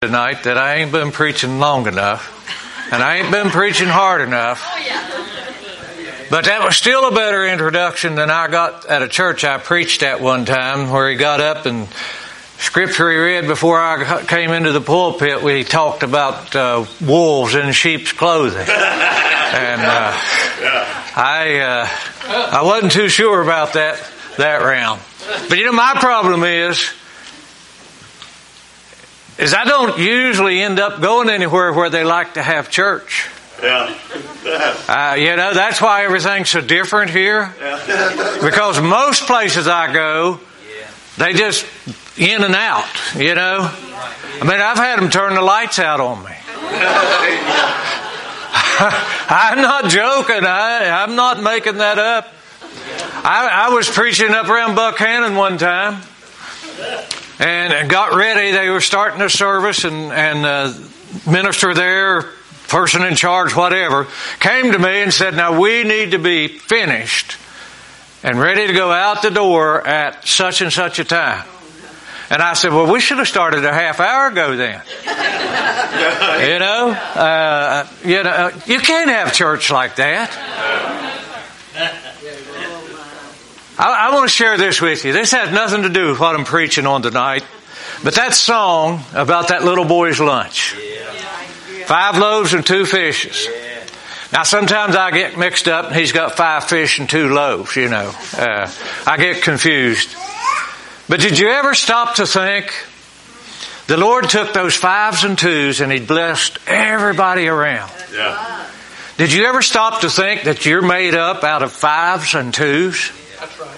tonight that I ain't been preaching long enough, and I ain't been preaching hard enough. But that was still a better introduction than I got at a church I preached at one time, where he got up and scripture he read before I came into the pulpit. We talked about wolves in sheep's clothing, and I wasn't too sure about that round. But my problem is I don't usually end up going anywhere where they like to have church. Yeah. That's why everything's so different here. Because most places I go, they just in and out, I mean, I've had them turn the lights out on me. I'm not joking. I'm not making that up. I was preaching up around Buckhannon one time and got ready. They were starting a service and minister there, person in charge, whatever, came to me and said, now we need to be finished and ready to go out the door at such and such a time. And I said, well, we should have started a half hour ago then. You can't have church like that. I want to share this with you. This has nothing to do with what I'm preaching on tonight. But that song about that little boy's lunch. 5 loaves and 2 fishes. Now sometimes I get mixed up and he's got 5 fish and 2 loaves, I get confused. But did you ever stop to think the Lord took those 5s and 2s and He blessed everybody around? Yeah. Did you ever stop to think that you're made up out of 5s and 2s? That's right.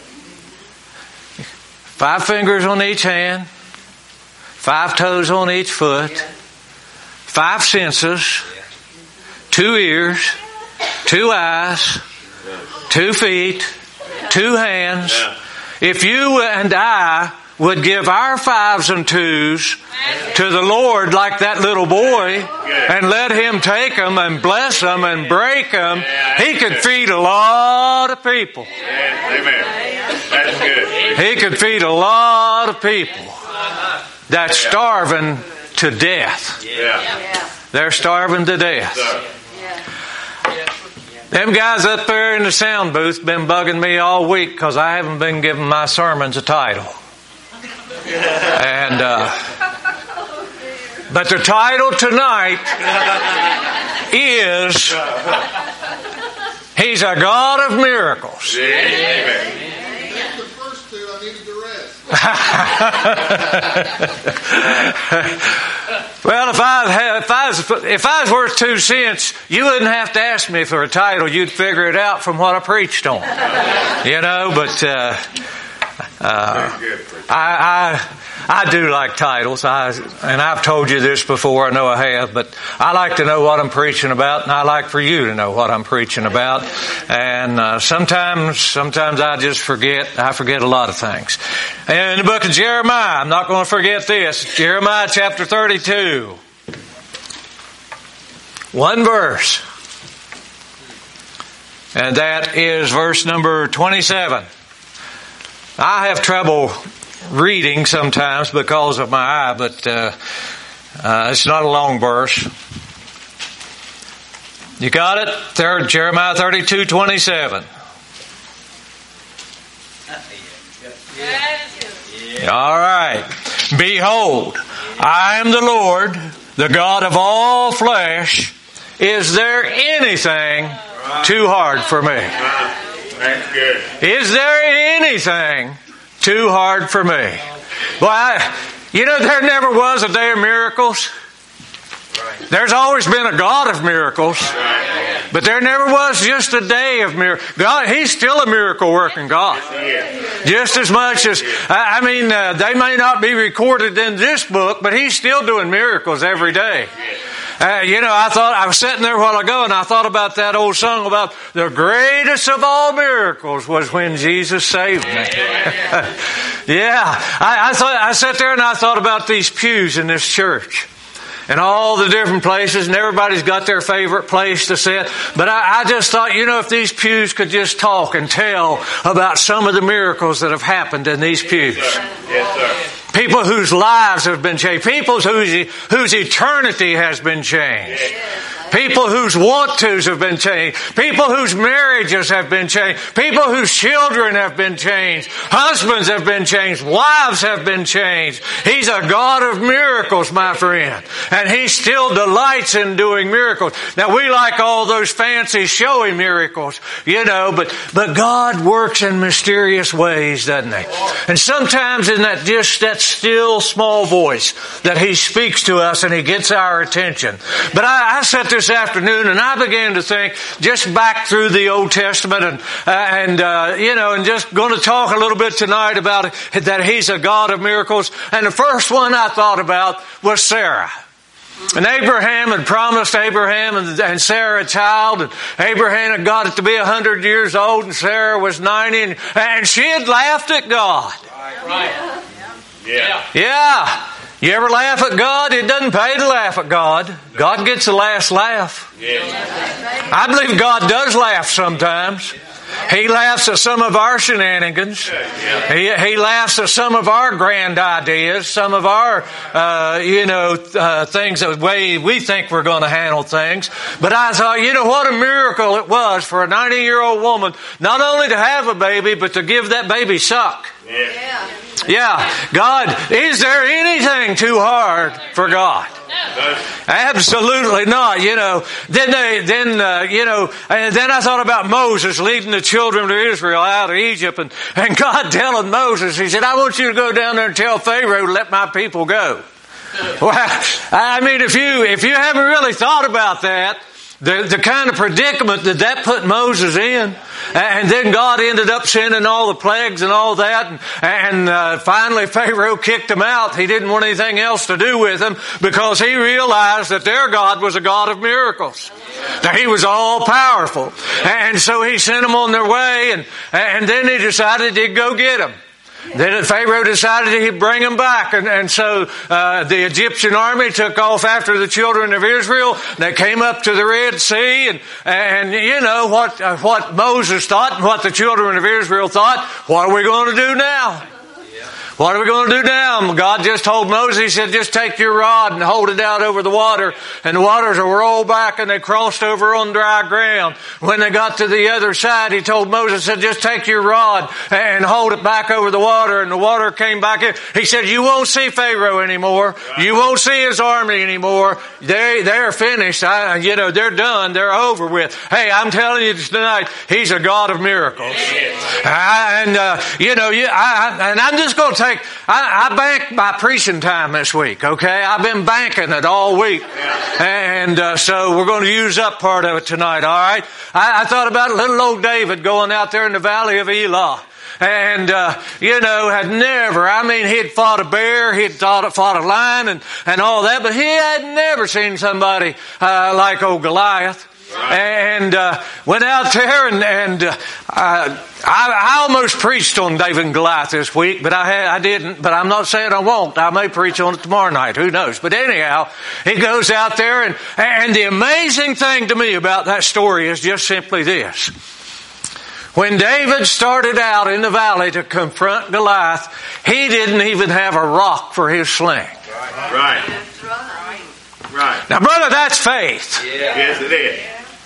5 fingers on each hand, 5 toes on each foot, 5 senses, 2 ears, 2 eyes, 2 feet, 2 hands. If you and I would give our 5s and 2s to the Lord like that little boy and let Him take them and bless them and break them, He could feed a lot of people. Amen. That's good. He could feed a lot of people that's starving to death. Yeah. They're starving to death. Them guys up there in the sound booth been bugging me all week because I haven't been giving my sermons a title. And but the title tonight is He's a God of Miracles. Amen. The first 2, I needed the rest. Well, if I was worth 2 cents, you wouldn't have to ask me for a title. You'd figure it out from what I preached on. But I do like titles. And I've told you this before, I know I have, but I like to know what I'm preaching about, and I like for you to know what I'm preaching about. And sometimes I just forget. I forget a lot of things. And in the book of Jeremiah, I'm not going to forget this. Jeremiah chapter 32. 1 verse. And that is verse number 27. I have trouble reading sometimes because of my eye, but it's not a long verse. You got it? Jeremiah 32:27. All right. Behold, I am the Lord, the God of all flesh. Is there anything too hard for me? That's good. Is there anything too hard for me? Well, there never was a day of miracles. There's always been a God of miracles. But there never was just a day of miracles. God, He's still a miracle working God. Just as much as, they may not be recorded in this book, but He's still doing miracles every day. I was sitting there a while ago and I thought about that old song about the greatest of all miracles was when Jesus saved me. I sat there and I thought about these pews in this church and all the different places, and everybody's got their favorite place to sit. But I just thought, if these pews could just talk and tell about some of the miracles that have happened in these pews. Yes, sir. People whose lives have been changed. People whose eternity has been changed. People whose want-tos have been changed. People whose marriages have been changed. People whose children have been changed. Husbands have been changed. Wives have been changed. He's a God of miracles, my friend. And He still delights in doing miracles. Now, we like all those fancy, showy miracles, but God works in mysterious ways, doesn't He? And sometimes in that still, small voice that He speaks to us and He gets our attention. But I sat this afternoon and I began to think just back through the Old Testament and just going to talk a little bit tonight about that He's a God of miracles. And the first one I thought about was Sarah. And Abraham had promised Abraham and Sarah a child, and Abraham had got it to be 100 years old, and Sarah was 90, and she had laughed at God. Right. Yeah. You ever laugh at God? It doesn't pay to laugh at God. God gets the last laugh. I believe God does laugh sometimes. He laughs at some of our shenanigans. He laughs at some of our grand ideas, some of our, things the way we think we're going to handle things. But I thought, what a miracle it was for a 90-year-old woman not only to have a baby, but to give that baby suck. Yeah. God, is there anything too hard for God? Absolutely not. Then I thought about Moses leading the children of Israel out of Egypt, and God telling Moses, He said, I want you to go down there and tell Pharaoh to let my people go. Well, I mean, if you haven't really thought about that, the kind of predicament that put Moses in, and then God ended up sending all the plagues and all that, and finally Pharaoh kicked him out. He didn't want anything else to do with him because he realized that their God was a God of miracles, that He was all powerful, and so He sent them on their way, and then He decided to go get them. Then Pharaoh decided he'd bring them back. And so the Egyptian army took off after the children of Israel. They came up to the Red Sea. And what Moses thought and what the children of Israel thought, what are we going to do now? What are we going to do now? God just told Moses, He said, just take your rod and hold it out over the water. And the waters will roll back, and they crossed over on dry ground. When they got to the other side, He told Moses, said, just take your rod and hold it back over the water. And the water came back in. He said, you won't see Pharaoh anymore. You won't see his army anymore. They're finished. They're done. They're over with. Hey, I'm telling you tonight, He's a God of miracles. And I'm just going to I banked my preaching time this week, okay? I've been banking it all week. And so we're going to use up part of it tonight, all right? I thought about little old David going out there in the valley of Elah. And, he'd fought a bear, he'd fought a lion and all that, but he had never seen somebody like old Goliath. And went out there and I almost preached on David and Goliath this week, but I didn't. But I'm not saying I won't. I may preach on it tomorrow night. Who knows? But anyhow, he goes out there, and the amazing thing to me about that story is just simply this. When David started out in the valley to confront Goliath, he didn't even have a rock for his sling. Right. Now, brother, that's faith. Yes, it is.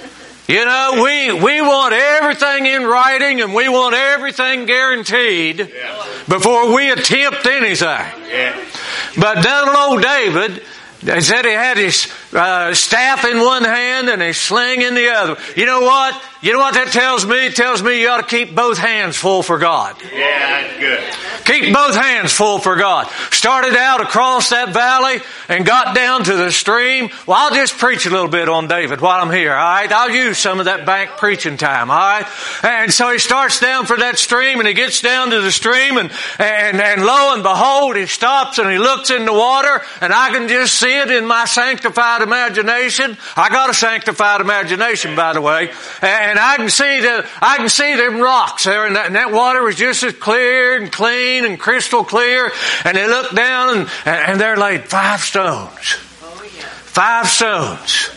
We want everything in writing and we want everything guaranteed before we attempt anything. Yeah. But little old David, they said he had his staff in one hand and his sling in the other. You know what? You know what that tells me? It tells me you ought to keep both hands full for God. Yeah, that's good. Keep both hands full for God. Started out across that valley and got down to the stream. Well, I'll just preach a little bit on David while I'm here, all right? I'll use some of that bank preaching time, all right? And so he starts down for that stream, and he gets down to the stream, and lo and behold, he stops and he looks in the water, and I can just see it in my sanctified imagination. I got a sanctified imagination, by the way. And I can see them rocks there, and that water was just as clear and clean and crystal clear. And they looked down, and there laid 5 stones. 5 stones.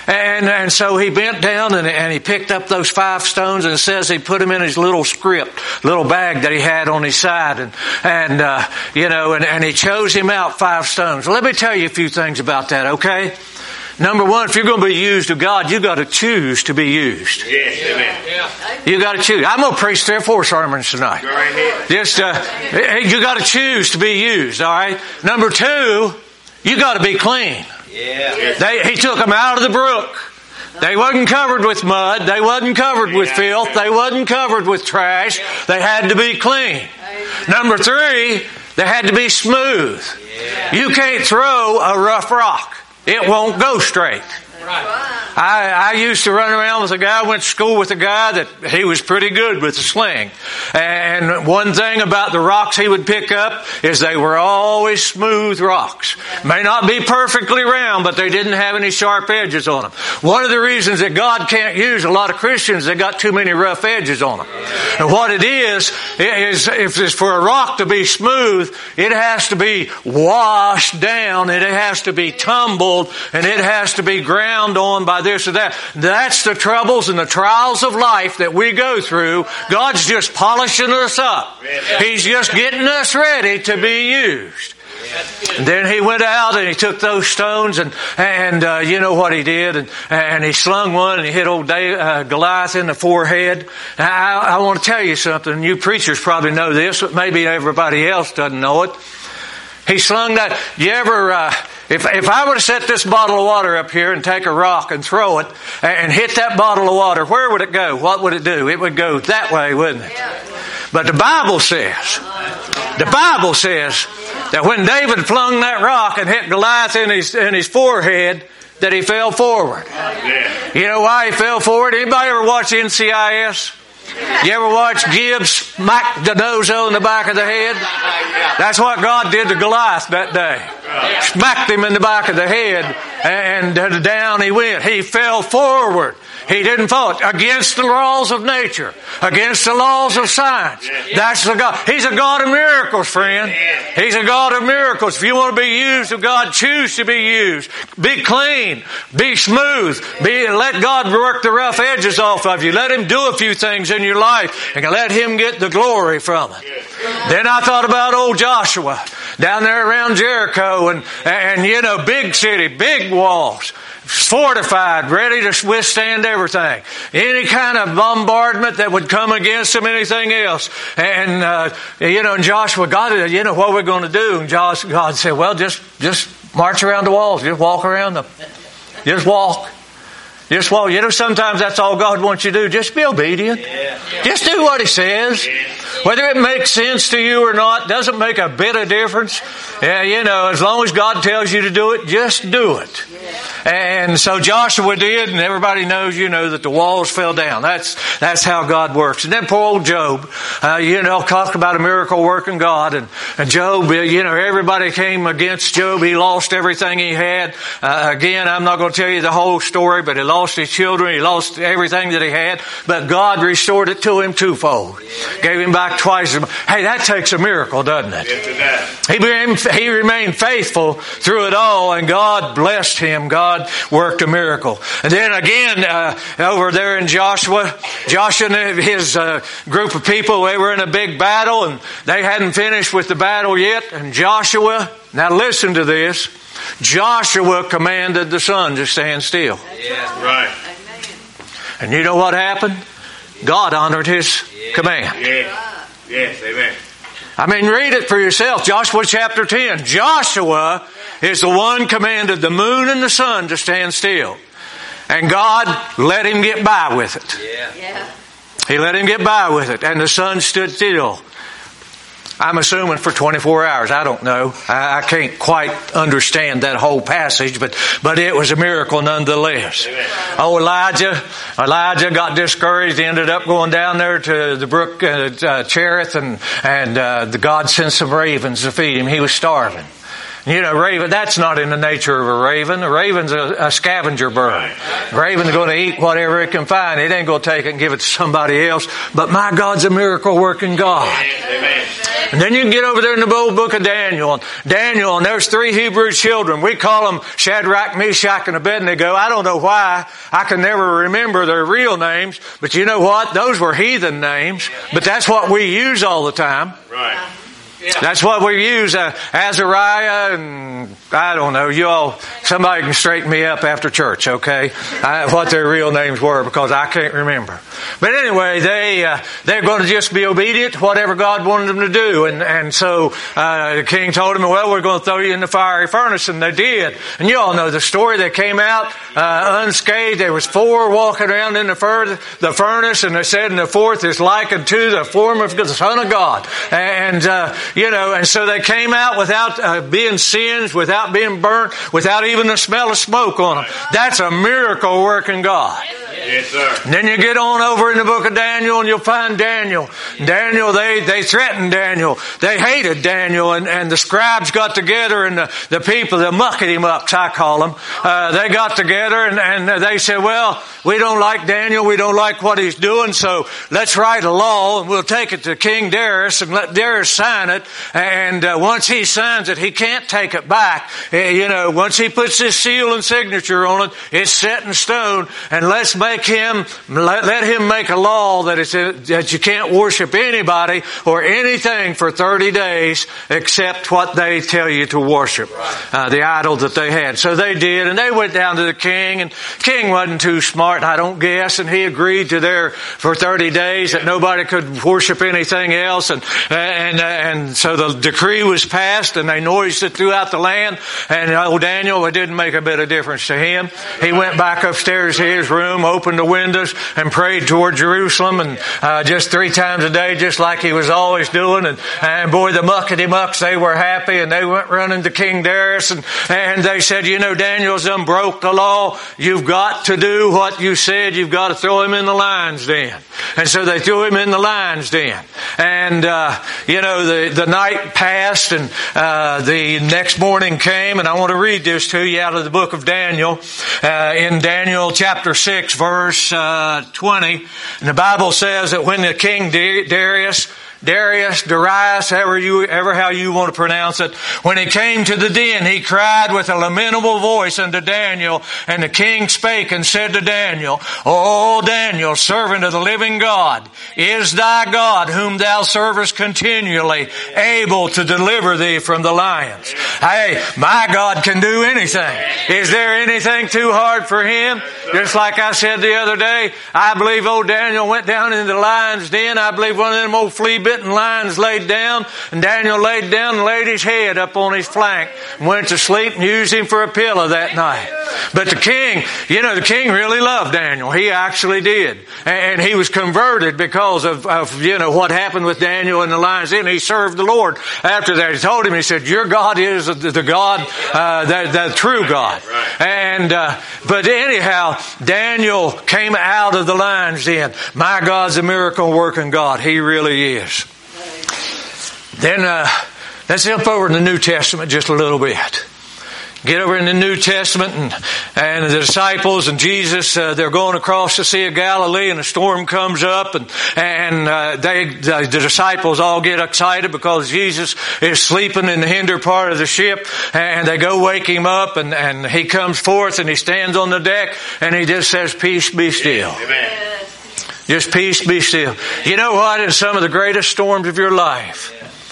And so he bent down and he picked up those 5 stones, and it says he put them in his little script, little bag that he had on his side, and he chose him out 5 stones. Well, let me tell you a few things about that, okay? Number one, if you're going to be used of God, you got to choose to be used. Yes, amen. You got to choose. I'm going to preach 3 or 4 sermons tonight. Go right ahead. Just, you got to choose to be used, all right? Number 2, you got to be clean. Yeah. He took them out of the brook. They wasn't covered with mud. They wasn't covered with filth. They wasn't covered with trash. They had to be clean. Number 3, they had to be smooth. You can't throw a rough rock. It won't go straight. I used to run around with a guy, I went to school with a guy that he was pretty good with a sling. And one thing about the rocks he would pick up is they were always smooth rocks. May not be perfectly round, but they didn't have any sharp edges on them. One of the reasons that God can't use a lot of Christians, they got too many rough edges on them. And what it is if it's for a rock to be smooth, it has to be washed down, and it has to be tumbled, and it has to be ground on by this or that. That's the troubles and the trials of life that we go through. God's just polishing us up. He's just getting us ready to be used. And then he went out and he took those stones and you know what he did, and he slung one and he hit old Goliath in the forehead. Now, I want to tell you something. You preachers probably know this, but maybe everybody else doesn't know it. He slung that. You ever? If I were to set this bottle of water up here and take a rock and throw it and hit that bottle of water, where would it go? What would it do? It would go that way, wouldn't it? But the Bible says that when David flung that rock and hit Goliath in his forehead, that he fell forward. You know why he fell forward? Anybody ever watch NCIS? You ever watch Gibbs smack the nose on the back of the head? That's what God did to Goliath that day. Smacked him in the back of the head, and down he went. He fell forward. He didn't fall against the laws of nature, against the laws of science. That's the God. He's a God of miracles, friend. He's a God of miracles. If you want to be used of God, choose to be used. Be clean. Be smooth. Let God work the rough edges off of you. Let Him do a few things in your life and let Him get the glory from it. Then I thought about old Joshua down there around Jericho and you know, big city, big walls. Fortified, ready to withstand everything. Any kind of bombardment that would come against them, anything else. And, and Joshua, God, you know, what we're going to do? And God said, well, just march around the walls. Just walk around them. Just walk. Just walk. You know, sometimes that's all God wants you to do. Just be obedient. Just do what He says. Whether it makes sense to you or not, doesn't make a bit of difference. As long as God tells you to do it, just do it. And so Joshua did, and everybody knows, that the walls fell down. That's how God works. And then poor old Job, talk about a miracle working God. And Job, everybody came against Job. He lost everything he had. Again, I'm not going to tell you the whole story, but he lost his children. He lost everything that he had. But God restored it to him twofold. Gave him back twice. Hey, that takes a miracle, doesn't it? Yes, it does. He remained faithful through it all, and God blessed him. God worked a miracle. And then again, over there in Joshua and his group of people, they were in a big battle, and they hadn't finished with the battle yet. And Joshua, now listen to this, Joshua commanded the sun to stand still. Yeah. Right. And you know what happened? God honored his command. Yeah. Yes, amen. I mean, read it for yourself. Joshua chapter 10. Joshua is the one commanded the moon and the sun to stand still. And God let him get by with it. Yeah. He let him get by with it. And the sun stood still. I'm assuming for 24 hours. I don't know. I can't quite understand that whole passage, but it was a miracle nonetheless. Amen. Oh, Elijah got discouraged. He ended up going down there to the brook Cherith, and the God sent some ravens to feed him. He was starving. Raven, that's not in the nature of a raven. A raven's a scavenger bird. A raven's going to eat whatever it can find. It ain't going to take it and give it to somebody else. But my God's a miracle working God. Amen. And then you can get over there in the old book of Daniel. And there's 3 Hebrew children. We call them Shadrach, Meshach, and Abednego. I don't know why. I can never remember their real names. But you know what? Those were heathen names. But that's what we use all the time. Right. That's what we use, Azariah, and I don't know, you all, somebody can straighten me up after church, okay? What their real names were, because I can't remember. But anyway, they're going to just be obedient to whatever God wanted them to do. And so the king told them, well, we're going to throw you in the fiery furnace, and they did. And you all know the story. They came out unscathed. There was 4 walking around in the furnace, and they said, and the 4th is likened to the form of the Son of God. And so they came out without being singed, without being burnt, without even the smell of smoke on them. That's a miracle working God. Yes, sir. And then you get on over in the book of Daniel and you'll find Daniel. Daniel, they threatened Daniel. They hated Daniel, and the scribes got together, and the people, the muckety-mucks, I call them, they got together and they said, well, we don't like Daniel, we don't like what he's doing, so let's write a law and we'll take it to King Darius and let Darius sign it. And once he signs it, he can't take it back. Once he puts his seal and signature on it, it's set in stone. And let's let him make a law that you can't worship anybody or anything for 30 days except what they tell you to worship, the idol that they had. So they did, and they went down to the king, and the king wasn't too smart, I don't guess, and he agreed to for 30 days that nobody could worship anything else, and so the decree was passed, and they noised it throughout the land. And old Daniel, it didn't make a bit of difference to him. He went back upstairs to his room, opened the windows, and prayed toward Jerusalem, and just 3 times a day, just like he was always doing. And boy, the muckety-mucks, they were happy, and they went running to King Darius, and they said, Daniel's done broke the law. You've got to do what you said. You've got to throw him in the lion's den. And so they threw him in the lion's den. And, the night passed, and the next morning came, and I want to read this to you out of the book of Daniel, in Daniel chapter 6, verse 20. And the Bible says that when the king Darius, however how you want to pronounce it, when he came to the den, he cried with a lamentable voice unto Daniel, and the king spake and said to Daniel, O Daniel, servant of the living God, is thy God, whom thou servest continually, able to deliver thee from the lions? Hey, my God can do anything. Is there anything too hard for him? Just like I said the other day, I believe old Daniel went down into the lion's den. I believe one of them old flea-bitten lions laid down, and Daniel laid down and laid his head up on his flank and went to sleep and used him for a pillow that night. But the king, the king really loved Daniel. He actually did. And he was converted because of what happened with Daniel in the lion's den. He served the Lord after that. He told him, he said, your God is the God, the true God. And, but anyhow, Daniel came out of the lion's den. My God's a miracle working God. He really is. Then, let's jump over in the New Testament just a little bit. Get over in the New Testament, and the disciples and Jesus, they're going across the Sea of Galilee, and a storm comes up, and the disciples all get excited because Jesus is sleeping in the hinder part of the ship, and they go wake him up, and he comes forth, and he stands on the deck, and he just says, peace, be still. Amen. Just peace, be still. You know what? In some of the greatest storms of your life,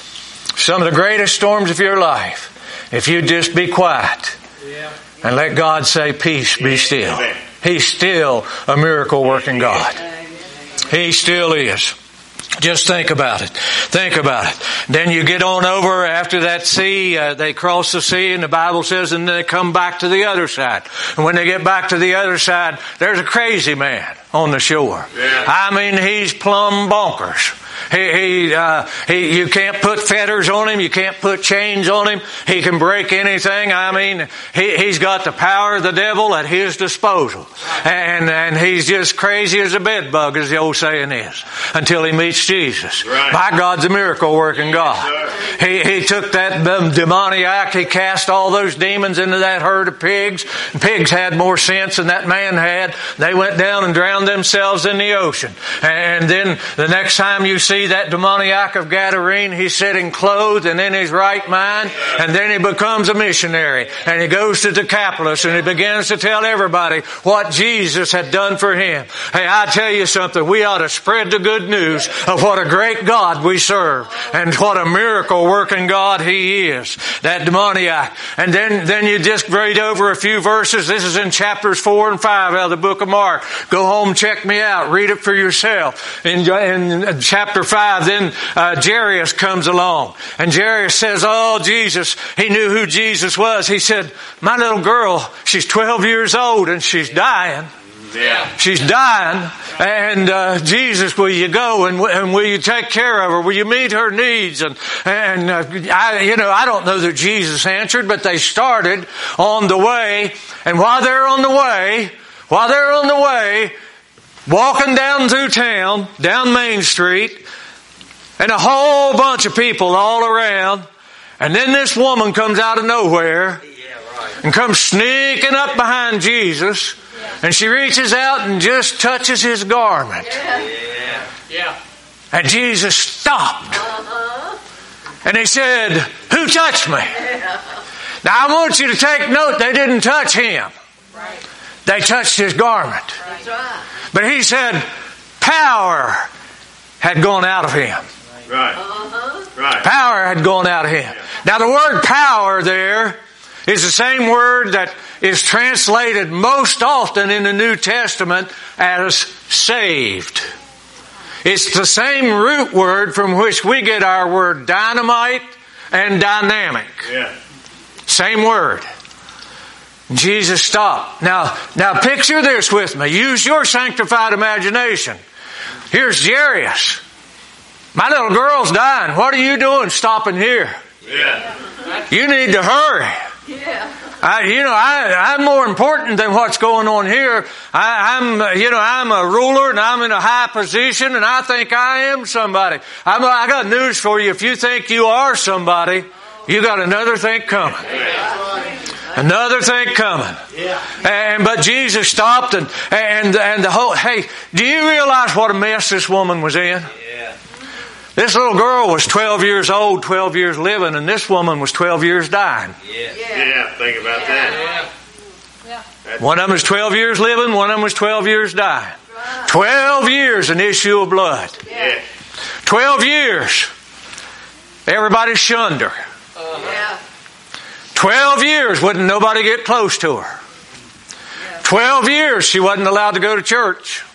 if you just be quiet and let God say, peace, be still. He's still a miracle working God. He still is. Just think about it. Think about it. Then you get on over after that sea, they cross the sea, and the Bible says, and they come back to the other side. And when they get back to the other side, there's a crazy man on the shore. Yeah. I mean, he's plumb bonkers. You can't put fetters on him. You can't put chains on him. He can break anything. I mean, he's got the power of the devil at his disposal. And he's just crazy as a bedbug, as the old saying is, until he meets Jesus. Right. My God's a miracle working God. He took that demoniac, he cast all those demons into that herd of pigs. And pigs had more sense than that man had. They went down and drowned themselves in the ocean. And then the next time you see that demoniac of Gadarene. He's sitting clothed and in his right mind. And then he becomes a missionary. And he goes to Decapolis and he begins to tell everybody what Jesus had done for him. Hey, I tell you something. We ought to spread the good news of what a great God we serve. And what a miracle working God He is. That demoniac. And then you just read over a few verses. This is in chapters 4 and 5 out of the book of Mark. Go home, check me out. Read it for yourself. In chapter 5, then Jairus comes along. And Jairus says, oh, Jesus. He knew who Jesus was. He said, my little girl, she's 12 years old and she's dying. Yeah. She's dying, and Jesus, will you go and will you take care of her? Will you meet her needs? I don't know that Jesus answered, but they started on the way, and while they're on the way, walking down through town, down Main Street, and a whole bunch of people all around, and then this woman comes out of nowhere and comes sneaking up behind Jesus. And she reaches out and just touches his garment. Yeah. And Jesus stopped. And he said, who touched me? Now I want you to take note, they didn't touch him. They touched his garment. But he said, power had gone out of him. Right. Power had gone out of him. Now the word power there is the same word that is translated most often in the New Testament as saved. It's the same root word from which we get our word dynamite and dynamic. Yeah. Same word. Jesus stopped. Now picture this with me. Use your sanctified imagination. Here's Jairus. My little girl's dying. What are you doing stopping here? Yeah. You need to hurry. Yeah. I'm more important than what's going on here. I'm a ruler and I'm in a high position and I think I am somebody. I got news for you. If you think you are somebody, you got another thing coming. Another thing coming. But Jesus stopped and the whole, hey, do you realize what a mess this woman was in? Yeah. This little girl was 12 years old, 12 years living, and this woman was 12 years dying. Yeah, think about that. One of them was 12 years living, one of them was 12 years dying. 12 years an issue of blood. Yeah. 12 years. Everybody shunned her. 12 years wouldn't nobody get close to her. 12 years she wasn't allowed to go to church.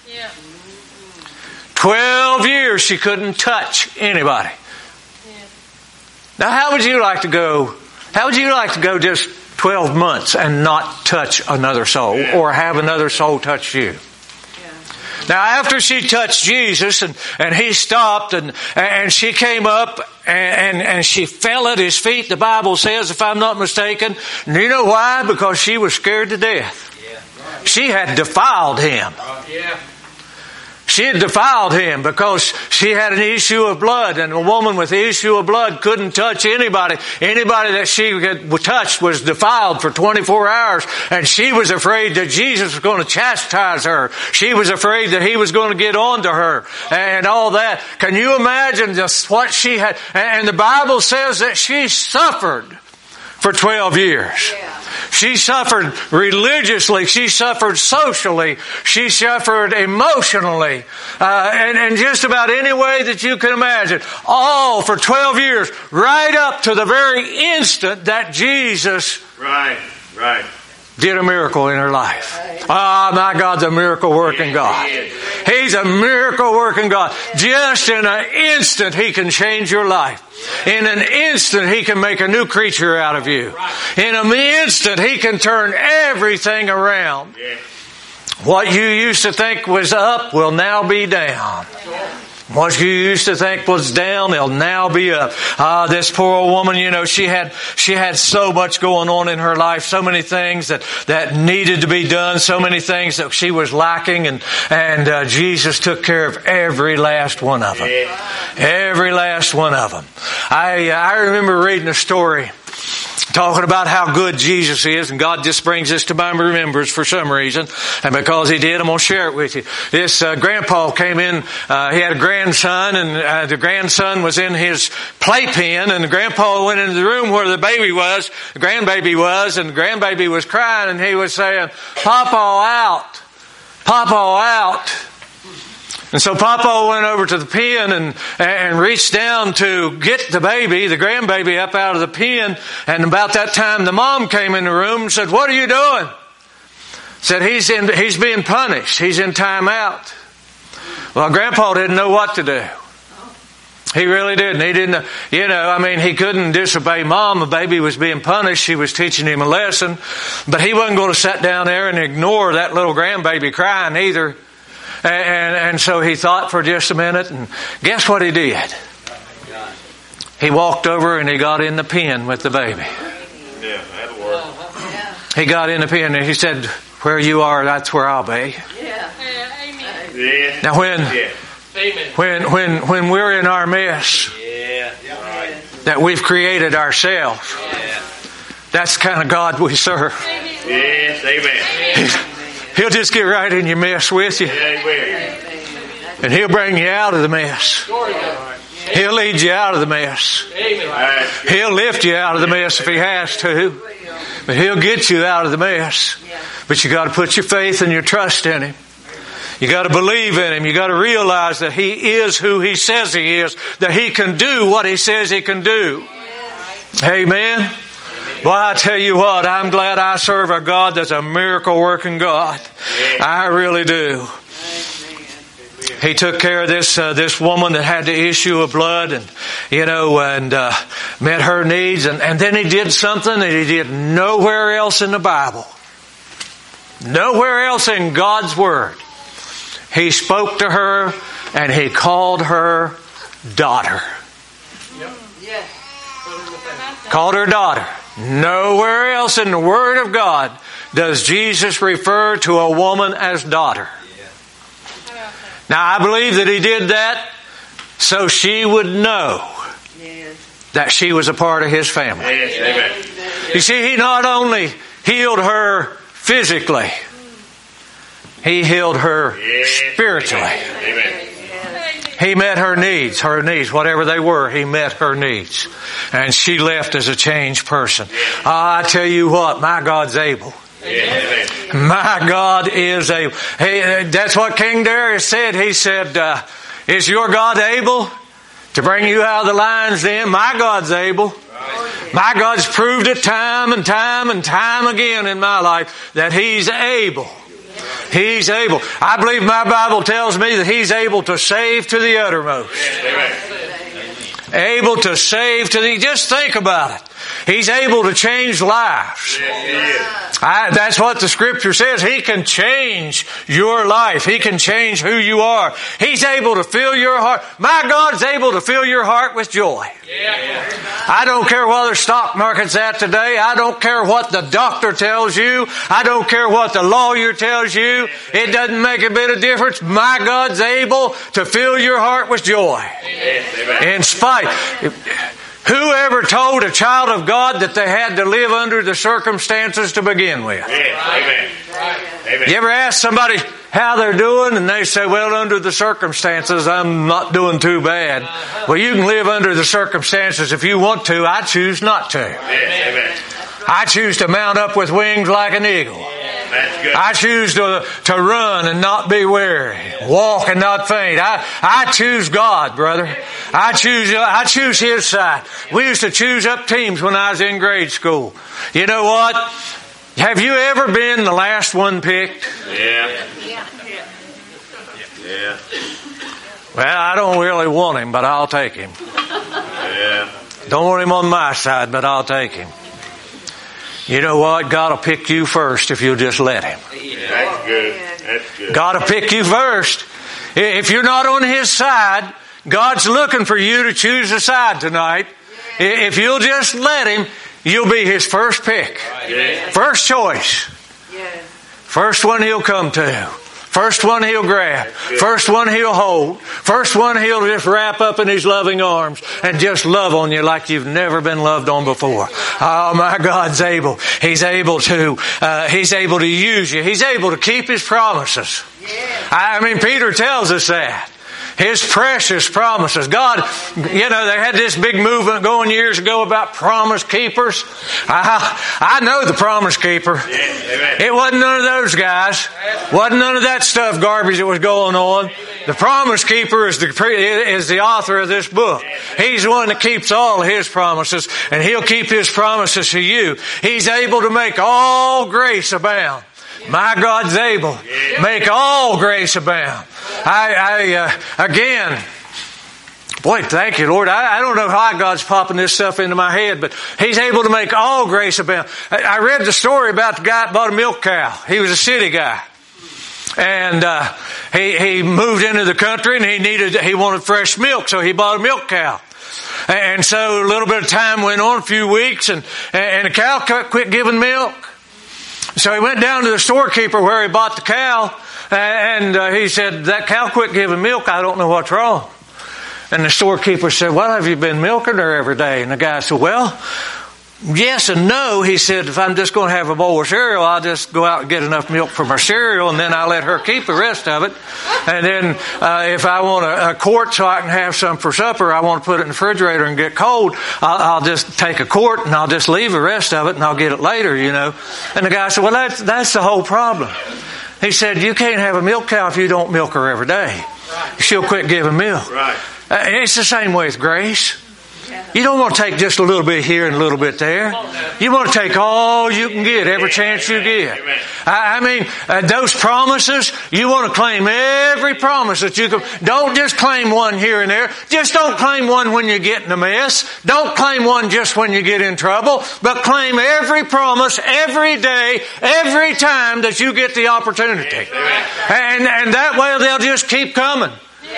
12 years she couldn't touch anybody. Now how would you like to go? How would you like to go just 12 months and not touch another soul or have another soul touch you? Now after she touched Jesus and he stopped and she came up and she fell at his feet, the Bible says, if I'm not mistaken. And you know why? Because she was scared to death. She had defiled him. She had defiled him because she had an issue of blood, and a woman with the issue of blood couldn't touch anybody. Anybody that she had touched was defiled for 24 hours, and she was afraid that Jesus was going to chastise her. She was afraid that he was going to get on to her and all that. Can you imagine just what she had? And the Bible says that she suffered for 12 years. She suffered religiously. She suffered socially. She suffered emotionally. And just about any way that you can imagine. All for 12 years. Right up to the very instant that Jesus did a miracle in her life. Ah, my God's a miracle working God. He's a miracle working God. Just in an instant He can change your life. In an instant He can make a new creature out of you. In an instant He can turn everything around. What you used to think was up will now be down. What you used to think was down, it'll now be up. This poor old woman, she had so much going on in her life, so many things that needed to be done, so many things that she was lacking, and Jesus took care of every last one of them. Every last one of them. I remember reading a story talking about how good Jesus is, and God just brings this to my remembrance for some reason, and because He did, I'm going to share it with you. This grandpa came in, he had a grandson, and the grandson was in his playpen, and the grandpa went into the room where the baby was, the grandbaby was, and the grandbaby was crying, and he was saying, "Papa out, Papa out." And so Papa went over to the pen and reached down to get the baby, the grandbaby, up out of the pen. And about that time, the mom came in the room and said, "What are you doing?" Said, he's being punished. He's in timeout. Well, Grandpa didn't know what to do. He really didn't. He didn't, he couldn't disobey Mom. The baby was being punished. She was teaching him a lesson. But he wasn't going to sit down there and ignore that little grandbaby crying either. And so he thought for just a minute, and guess what he did? He walked over and he got in the pen with the baby. Yeah, that'll work. He got in the pen and he said, "Where you are, that's where I'll be." Yeah. Yeah. Now when we're in our mess that we've created ourselves, that's the kind of God we serve. Yes, amen. He'll just get right in your mess with you. Amen. And He'll bring you out of the mess. He'll lead you out of the mess. He'll lift you out of the mess if He has to. But He'll get you out of the mess. But you got to put your faith and your trust in Him. You got to believe in Him. You got to realize that He is who He says He is. That He can do what He says He can do. Amen. Well, I tell you what, I'm glad I serve a God that's a miracle working God. I really do. He took care of this woman that had the issue of blood, and met her needs, and then He did something that He did nowhere else in the Bible. Nowhere else in God's Word. He spoke to her and He called her daughter. Called her daughter. Nowhere else in the Word of God does Jesus refer to a woman as daughter. Now, I believe that He did that so she would know that she was a part of His family. You see, He not only healed her physically, He healed her spiritually. He met her needs, whatever they were, He met her needs. And she left as a changed person. I tell you what, my God's able. My God is able. Hey, that's what King Darius said. He said, "Is your God able to bring you out of the lion's den?" My God's able. My God's proved it time and time and time again in my life that He's able. He's able. I believe my Bible tells me that He's able to save to the uttermost. Able to save to the... Just think about it. He's able to change lives. That's what the Scripture says. He can change your life. He can change who you are. He's able to fill your heart. My God's able to fill your heart with joy. I don't care where the stock market's at today. I don't care what the doctor tells you. I don't care what the lawyer tells you. It doesn't make a bit of difference. My God's able to fill your heart with joy. In spite... Whoever told a child of God that they had to live under the circumstances to begin with? Amen. You ever ask somebody how they're doing and they say, "Well, under the circumstances, I'm not doing too bad." Well, you can live under the circumstances if you want to. I choose not to. Amen. I choose to mount up with wings like an eagle. That's good. I choose to run and not be weary, walk and not faint. I choose God, brother. I choose His side. We used to choose up teams when I was in grade school. You know what? Have you ever been the last one picked? Yeah. Well, I don't really want him, but I'll take him. Yeah. Don't want him on my side, but I'll take him. You know what? God will pick you first if you'll just let Him. That's good. That's good. God will pick you first. If you're not on His side, God's looking for you to choose a side tonight. If you'll just let Him, you'll be His first pick. First choice. First one He'll come to. First one he'll grab. First one he'll hold. First one he'll just wrap up in his loving arms and just love on you like you've never been loved on before. Oh, my God's able. He's able to use you. He's able to keep His promises. I mean, Peter tells us that. His precious promises. God, they had this big movement going years ago about promise keepers. I know the promise keeper. It wasn't none of those guys. Wasn't none of that stuff, garbage that was going on. The promise keeper is the author of this book. He's the one that keeps all of His promises, and He'll keep His promises to you. He's able to make all grace abound. My God's able. Make all grace abound. Again, boy, thank you, Lord. I don't know how God's popping this stuff into my head, but He's able to make all grace abound. I read the story about the guy that bought a milk cow. He was a city guy. And he moved into the country and he wanted fresh milk, so he bought a milk cow. And so a little bit of time went on, a few weeks, and the cow quit giving milk. So he went down to the storekeeper where he bought the cow, and he said, "That cow quit giving milk. I don't know what's wrong." And the storekeeper said, "Well, have you been milking her every day?" And the guy said, "Well, yes and no." He said, "If I'm just going to have a bowl of cereal, I'll just go out and get enough milk from her cereal, and then I'll let her keep the rest of it. And then if I want a quart so I can have some for supper, I want to put it in the refrigerator and get cold, I'll just take a quart and I'll just leave the rest of it and I'll get it later, And the guy said, "Well, that's the whole problem." He said, "You can't have a milk cow if you don't milk her every day. She'll quit giving milk." Right. It's the same way with grace. You don't want to take just a little bit here and a little bit there. You want to take all you can get, every chance you get. I mean, those promises, you want to claim every promise that you can. Don't just claim one here and there. Just don't claim one when you get in a mess. Don't claim one just when you get in trouble. But claim every promise, every day, every time that you get the opportunity. And that way they'll just keep coming.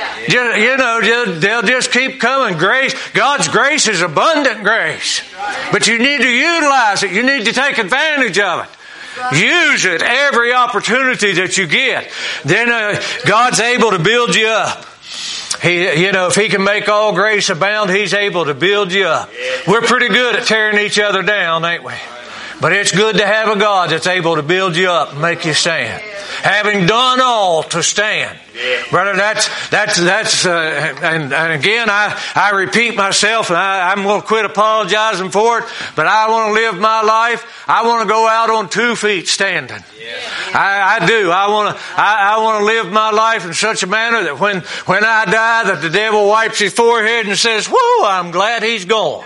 They'll just keep coming. God's grace is abundant grace. But you need to utilize it. You need to take advantage of it. Use it every opportunity that you get. Then God's able to build you up. If He can make all grace abound, He's able to build you up. We're pretty good at tearing each other down, ain't we? But it's good to have a God that's able to build you up and make you stand. Having done all to stand. Brother, and again, I repeat myself, and I'm going to quit apologizing for it, but I want to live my life. I want to go out on 2 feet standing. I do. I want to live my life in such a manner that when I die, that the devil wipes his forehead and says, "Whoo, I'm glad he's gone."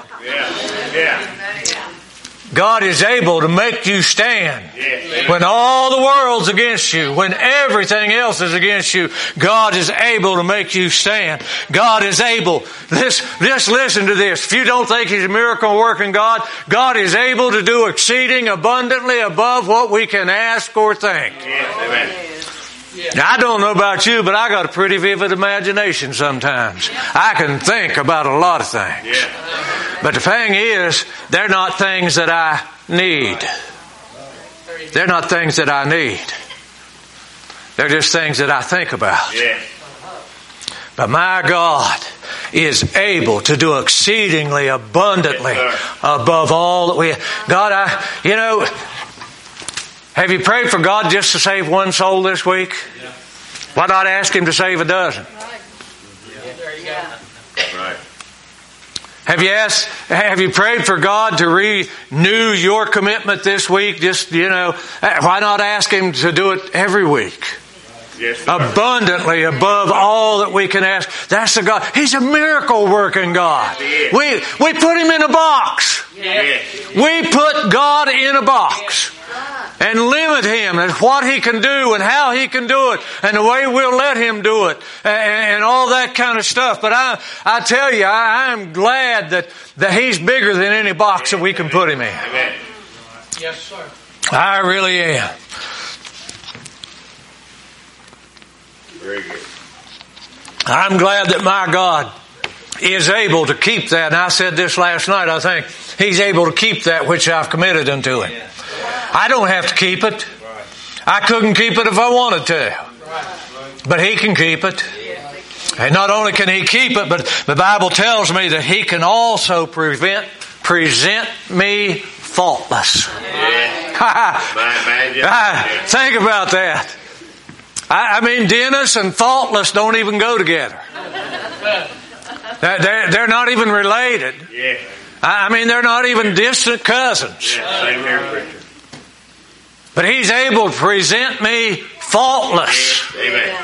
God is able to make you stand. When all the world's against you, when everything else is against you, God is able to make you stand. God is able. Just listen to this. If you don't think He's a miracle working God, God is able to do exceeding abundantly above what we can ask or think. Amen. Now, I don't know about you, but I got a pretty vivid imagination sometimes. I can think about a lot of things. But the thing is, they're not things that I need. They're not things that I need. They're just things that I think about. But my God is able to do exceedingly abundantly above all that we... God, have you prayed for God just to save one soul this week? Why not ask Him to save a dozen? Right. Have you prayed for God to renew your commitment this week? Why not ask Him to do it every week? Yes, abundantly above all that we can ask. That's the God. He's a miracle working God. We put Him in a box. We put God in a box and limit Him and what He can do and how He can do it and the way we'll let Him do it and all that kind of stuff. But I tell you, I'm glad that He's bigger than any box that we can put Him in. Yes, sir. I really am. Very good. I'm glad that my God is able to keep that. And I said this last night, I think. He's able to keep that which I've committed unto Him. I don't have to keep it. I couldn't keep it if I wanted to. But He can keep it. And not only can He keep it, but the Bible tells me that He can also present me faultless. Think about that. I mean, Dennis and faultless don't even go together. They're not even related. I mean, they're not even distant cousins. Same here, preacher. But He's able to present me faultless. Amen.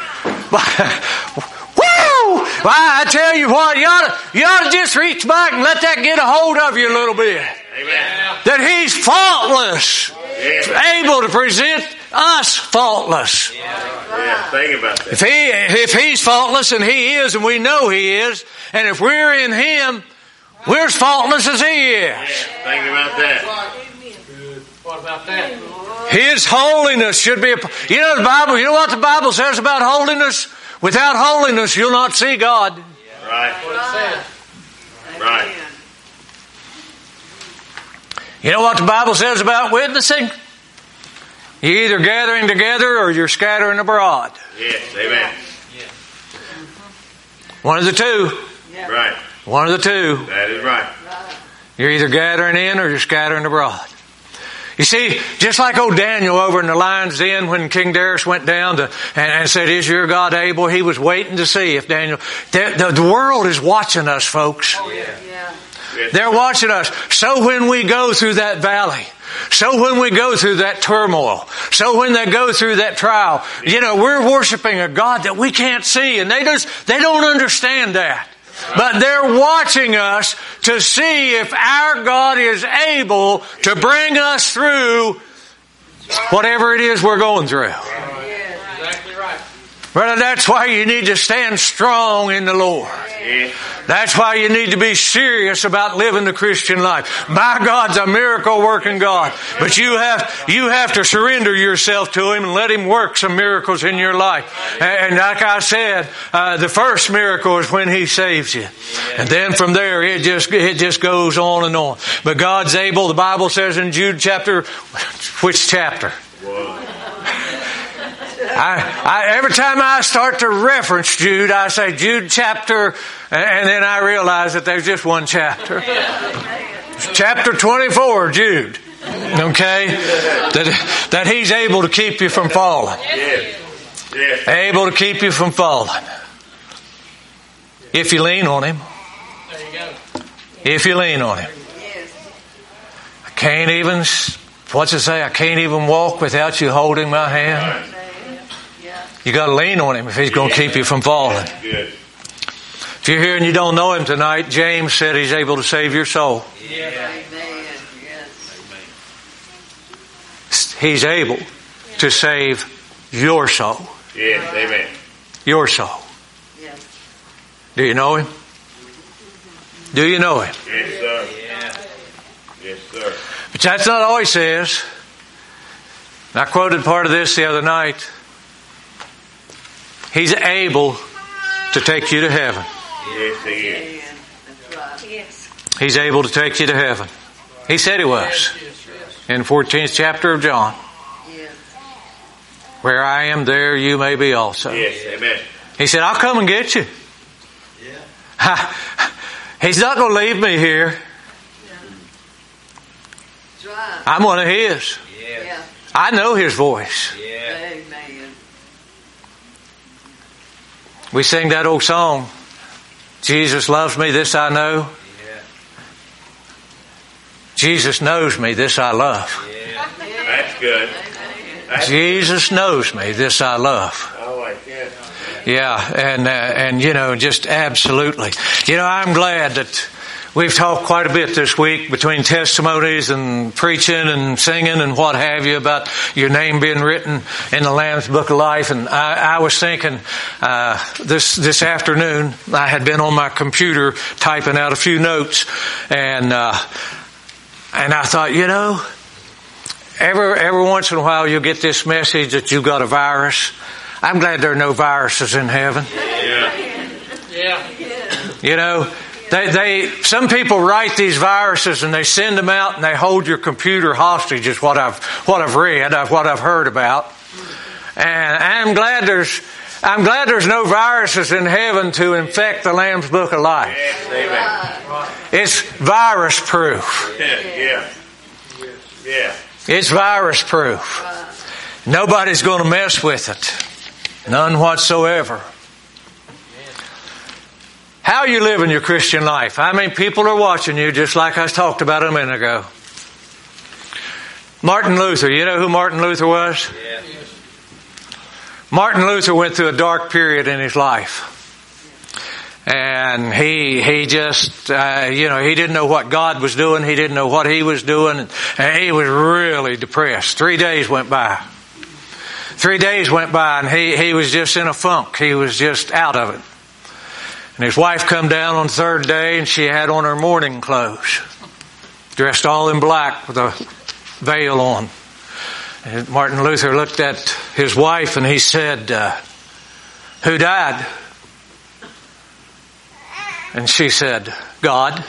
Woo! Well, I tell you what, you ought to just reach back and let that get a hold of you a little bit. Amen. That He's faultless. Able to present us faultless. Yeah, think about that. If He's faultless, and He is, and we know He is, and if we're in Him, we're as faultless as He is. Think about that. What about that? His holiness should be you know what the Bible says about holiness? Without holiness, you'll not see God. Right. Right. You know what the Bible says about witnessing? You're either gathering together or you're scattering abroad. Yes. Amen. One of the two. Right. One of the two. That is right. You're either gathering in or you're scattering abroad. You see, just like old Daniel over in the lion's den when King Darius went down and said, "Is your God able?" He was waiting to see if Daniel... The world is watching us, folks. Oh, yeah. They're watching us. So when we go through that valley, so when we go through that turmoil, so when they go through that trial, we're worshiping a God that we can't see, and they don't understand that. But they're watching us to see if our God is able to bring us through whatever it is we're going through. Exactly right. Brother, that's why you need to stand strong in the Lord. That's why you need to be serious about living the Christian life. My God's a miracle working God. But you have to surrender yourself to Him and let Him work some miracles in your life. And like I said, the first miracle is when He saves you. And then from there, it just goes on and on. But God's able, the Bible says in Jude chapter, which chapter? Every time I start to reference Jude, I say Jude chapter, and then I realize that there's just one chapter. Chapter 24, Jude. Okay? That He's able to keep you from falling. Able to keep you from falling. If you lean on Him. There you go. If you lean on Him. I can't even, what's it say? I can't even walk without you holding my hand. You got to lean on Him if He's going to keep you from falling. Good. If you're here and you don't know Him tonight, James said He's able to save your soul. He's able to save your soul. Yes, amen. Your soul. Do you know Him? Do you know Him? Yes, sir. Yes, sir. But that's not all He says. I quoted part of this the other night. He's able to take you to heaven. Yes, He is. He's able to take you to heaven. He said He was. In the 14th chapter of John. Where I am, there you may be also. Yes, amen. He said, I'll come and get you. He's not going to leave me here. I'm one of His. I know His voice. We sing that old song, Jesus loves me, this I know. Jesus knows me, this I love. That's good. Jesus knows me, this I love. I like that. Yeah, and just absolutely. I'm glad that we've talked quite a bit this week between testimonies and preaching and singing and what have you about your name being written in the Lamb's Book of Life. And I was thinking this afternoon, I had been on my computer typing out a few notes, and I thought, every once in a while you'll get this message that you've got a virus. I'm glad there are no viruses in heaven. Yeah. Some people write these viruses and they send them out and they hold your computer hostage is what I've read, what I've heard about. And I'm glad there's no viruses in heaven to infect the Lamb's Book of Life. Yes, amen. It's virus proof. Yeah. Yeah. It's virus proof. Nobody's going to mess with it. None whatsoever. How are you living your Christian life? I mean, people are watching you just like I talked about a minute ago. Martin Luther. You know who Martin Luther was? Yeah. Martin Luther went through a dark period in his life. And he just, he didn't know what God was doing. He didn't know what he was doing. And he was really depressed. 3 days went by. 3 days went by and he was just in a funk. He was just out of it. And his wife come down on the third day and she had on her mourning clothes. Dressed all in black with a veil on. And Martin Luther looked at his wife and he said, who died? And she said, God.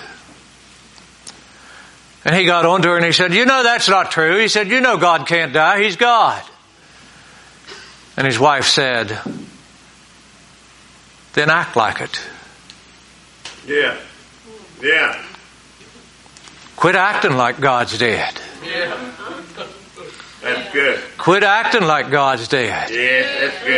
And he got on to her and he said, you know that's not true. He said, you know God can't die. He's God. And his wife said, then act like it. Yeah. Yeah. Quit acting like God's dead. Yeah. That's good. Quit acting like God's dead. Yes, that's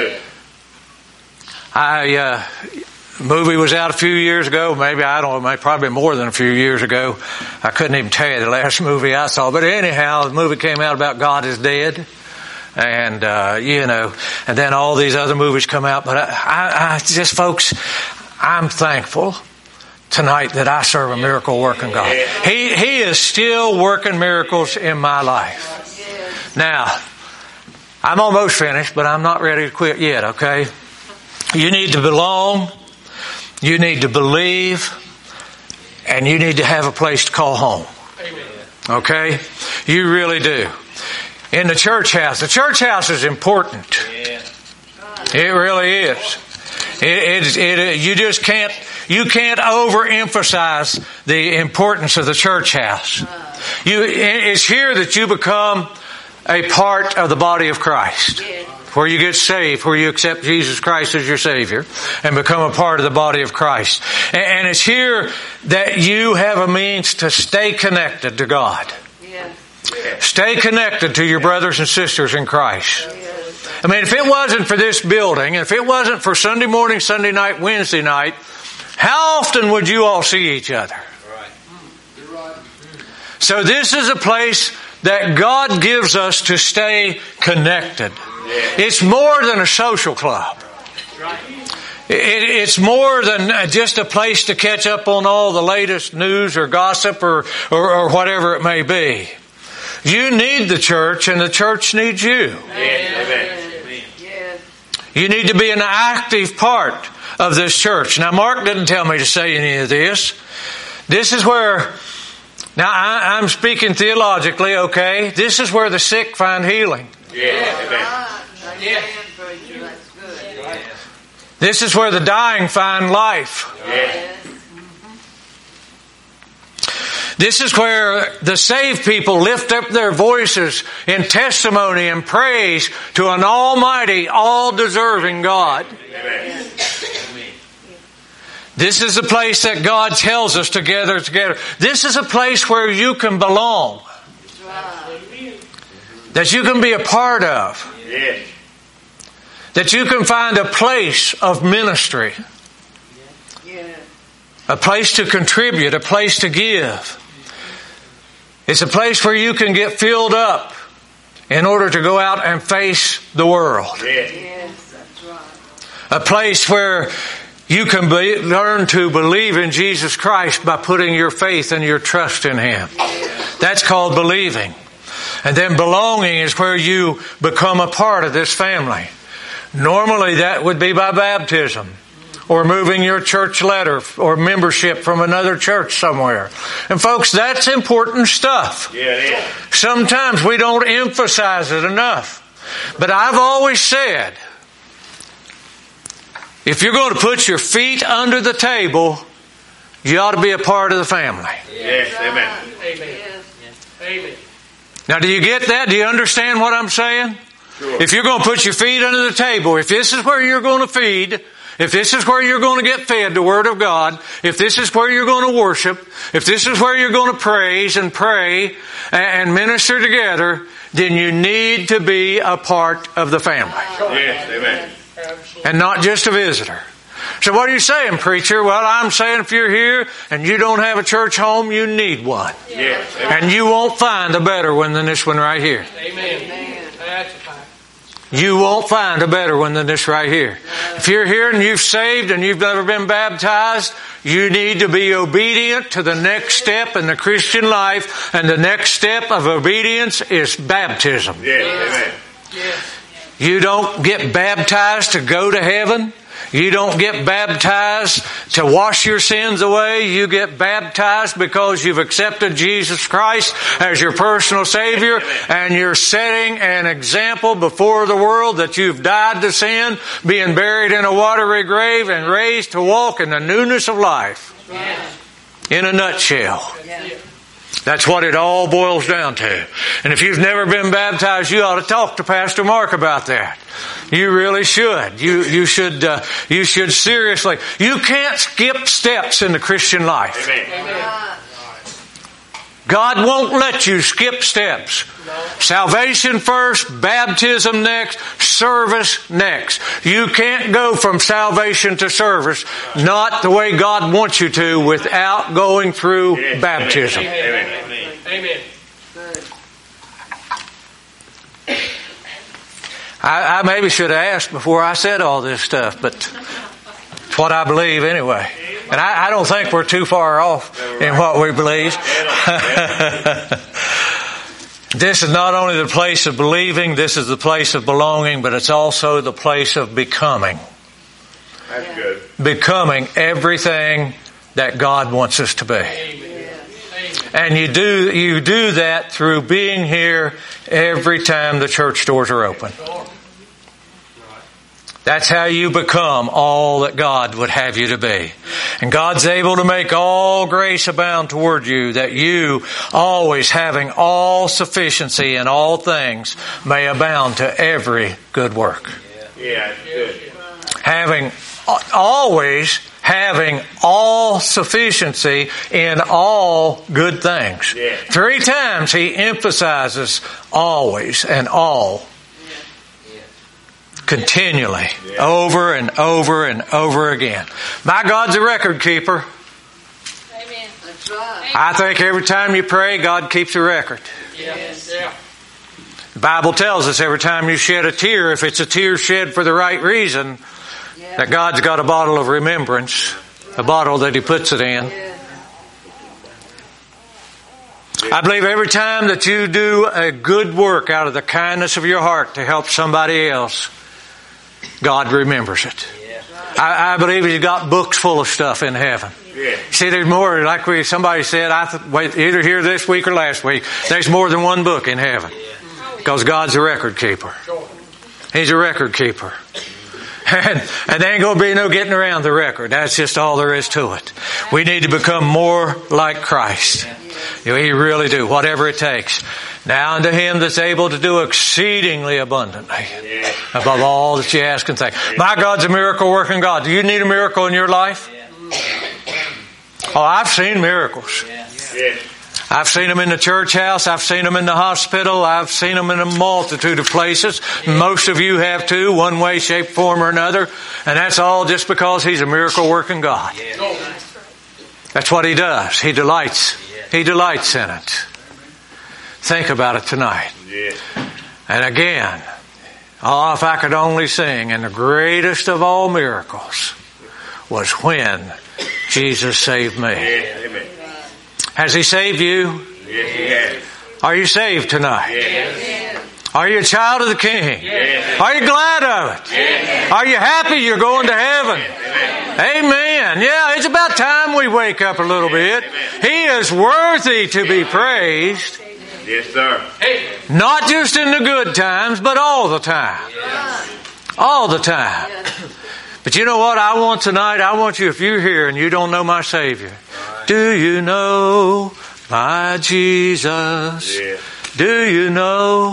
good. Movie was out a few years ago. Probably more than a few years ago. I couldn't even tell you the last movie I saw. But anyhow, the movie came out about God is dead. And, and then all these other movies come out. But I just, folks, I'm thankful tonight that I serve a miracle working God. He is still working miracles in my life. Now, I'm almost finished, but I'm not ready to quit yet, okay? You need to belong. You need to believe. And you need to have a place to call home. Okay? You really do. In the church house. The church house is important. It really is. You can't overemphasize the importance of the church house. It's here that you become a part of the body of Christ. Where you get saved, where you accept Jesus Christ as your Savior and become a part of the body of Christ. And it's here that you have a means to stay connected to God. Stay connected to your brothers and sisters in Christ. I mean, if it wasn't for this building, if it wasn't for Sunday morning, Sunday night, Wednesday night, how often would you all see each other? So this is a place that God gives us to stay connected. It's more than a social club. It's more than just a place to catch up on all the latest news or gossip or whatever it may be. You need the church and the church needs you. You need to be an active part of this church. Now, Mark didn't tell me to say any of this. This is where, now I'm speaking theologically, okay? This is where the sick find healing. This is where the dying find life. This is where the saved people lift up their voices in testimony and praise to an almighty, all-deserving God. This is a place that God tells us to gather together. This is a place where you can belong. That you can be a part of. That you can find a place of ministry. A place to contribute, a place to give. It's a place where you can get filled up in order to go out and face the world. A place where you can learn to believe in Jesus Christ by putting your faith and your trust in Him. That's called believing. And then belonging is where you become a part of this family. Normally that would be by baptism. Or moving your church letter or membership from another church somewhere. And folks, that's important stuff. Sometimes we don't emphasize it enough. But I've always said, if you're going to put your feet under the table, you ought to be a part of the family. Amen. Now, do you get that? Do you understand what I'm saying? Sure. If you're going to put your feet under the table, if this is where you're going to feed, if this is where you're going to get fed the Word of God, if this is where you're going to worship, if this is where you're going to praise and pray and minister together, then you need to be a part of the family. Yes, amen. And not just a visitor. So what are you saying, preacher? Well, I'm saying if you're here and you don't have a church home, you need one. Yes, amen. And you won't find a better one than this one right here. Amen. That's a fact. You won't find a better one than this right here. If you're here and you've saved and you've never been baptized, you need to be obedient to the next step in the Christian life, and the next step of obedience is baptism. Yes, amen. Yes. You don't get baptized to go to heaven. You don't get baptized to wash your sins away. You get baptized because you've accepted Jesus Christ as your personal Savior, and you're setting an example before the world that you've died to sin, being buried in a watery grave, and raised to walk in the newness of life. In a nutshell. That's what it all boils down to. And if you've never been baptized, you ought to talk to Pastor Mark about that. You really should. You should seriously. You can't skip steps in the Christian life. Amen. God won't let you skip steps. Salvation first, baptism next, service next. You can't go from salvation to service, not the way God wants you to, without going through baptism. Amen. Amen. I maybe should have asked before I said all this stuff, but it's what I believe anyway. And I don't think we're too far off in what we believe. This is not only the place of believing, this is the place of belonging, but it's also the place of becoming. That's good. Becoming everything that God wants us to be. And you do that through being here every time the church doors are open. That's how you become all that God would have you to be. And God's able to make all grace abound toward you, that you, always having all sufficiency in all things, may abound to every good work. Yeah, that's good. Always having all sufficiency in all good things. Yeah. 3 times he emphasizes always and all. Continually, over and over and over again. My God's a record keeper. Amen. That's right. I think every time you pray, God keeps a record. Yes. Yeah. The Bible tells us every time you shed a tear, if it's a tear shed for the right reason, that God's got a bottle of remembrance, a bottle that He puts it in. I believe every time that you do a good work out of the kindness of your heart to help somebody else, God remembers it. I believe He's got books full of stuff in heaven. Yeah. See, there's more, like somebody said, either here this week or last week, there's more than one book in heaven. Because God's a record keeper. He's a record keeper. And there ain't going to be no getting around the record. That's just all there is to it. We need to become more like Christ. We really do, whatever it takes. Now unto Him that's able to do exceedingly abundantly above all that you ask and think. My God's a miracle working God. Do you need a miracle in your life? Oh, I've seen miracles. Yeah. I've seen them in the church house. I've seen them in the hospital. I've seen them in a multitude of places. Most of you have too, one way, shape, form, or another. And that's all just because He's a miracle working God. That's what He does. He delights. He delights in it. Think about it tonight. Yeah. And again, oh, if I could only sing, and the greatest of all miracles was when Jesus saved me. Yeah. Amen. Has He saved you? Yes, He has. Are you saved tonight? Yes. Are you a child of the King? Yes. Are you glad of it? Yes. Are you happy you're going to heaven? Amen. Yeah, it's about time we wake up a little bit. He is worthy to be praised. Yes, sir. Not just in the good times, but all the time. All the time. But you know what I want tonight? I want you, if you're here and you don't know my Savior, do you know my Jesus? Yeah. Do you know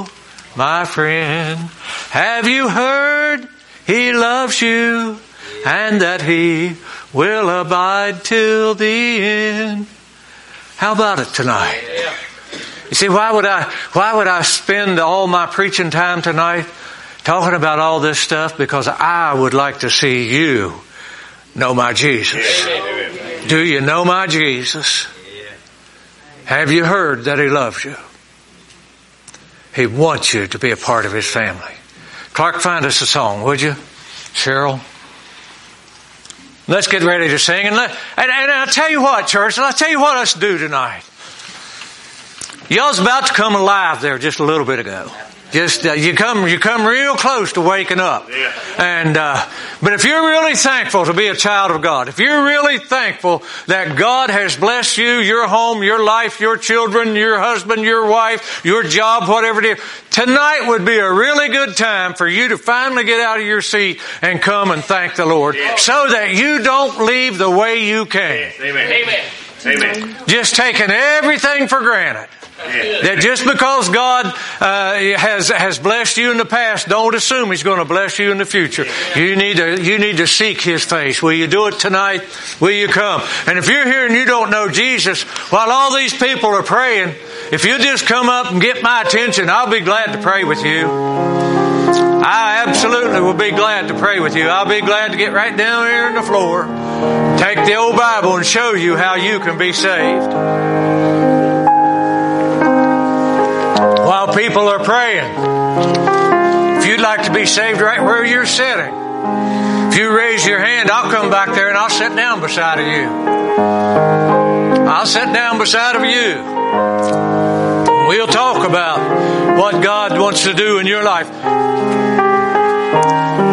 my friend. Have you heard He loves you and that He will abide till the end? How about it tonight? You see, why would I spend all my preaching time tonight talking about all this stuff? Because I would like to see you know my Jesus. Do you know my Jesus? Have you heard that He loves you? He wants you to be a part of His family. Clark, find us a song, would you? Cheryl? Let's get ready to sing. And I'll tell you what, church, I'll tell you what us do tonight. Y'all's about to come alive there just a little bit ago. Just you come real close to waking up. Yeah. And but if you're really thankful to be a child of God, if you're really thankful that God has blessed you, your home, your life, your children, your husband, your wife, your job, whatever it is, tonight would be a really good time for you to finally get out of your seat and come and thank the Lord, so that you don't leave the way you came. Yes. Amen. Amen. Just taking everything for granted. That just because God has blessed you in the past, don't assume He's going to bless you in the future. You need to seek His face. Will you do it tonight? Will you come? And if you're here and you don't know Jesus, while all these people are praying, if you just come up and get my attention, I'll be glad to pray with you. I absolutely will be glad to pray with you. I'll be glad to get right down here on the floor, take the old Bible and show you how you can be saved. While people are praying, if you'd like to be saved right where you're sitting, if you raise your hand, I'll come back there and I'll sit down beside of you. I'll sit down beside of you. We'll talk about what God wants to do in your life.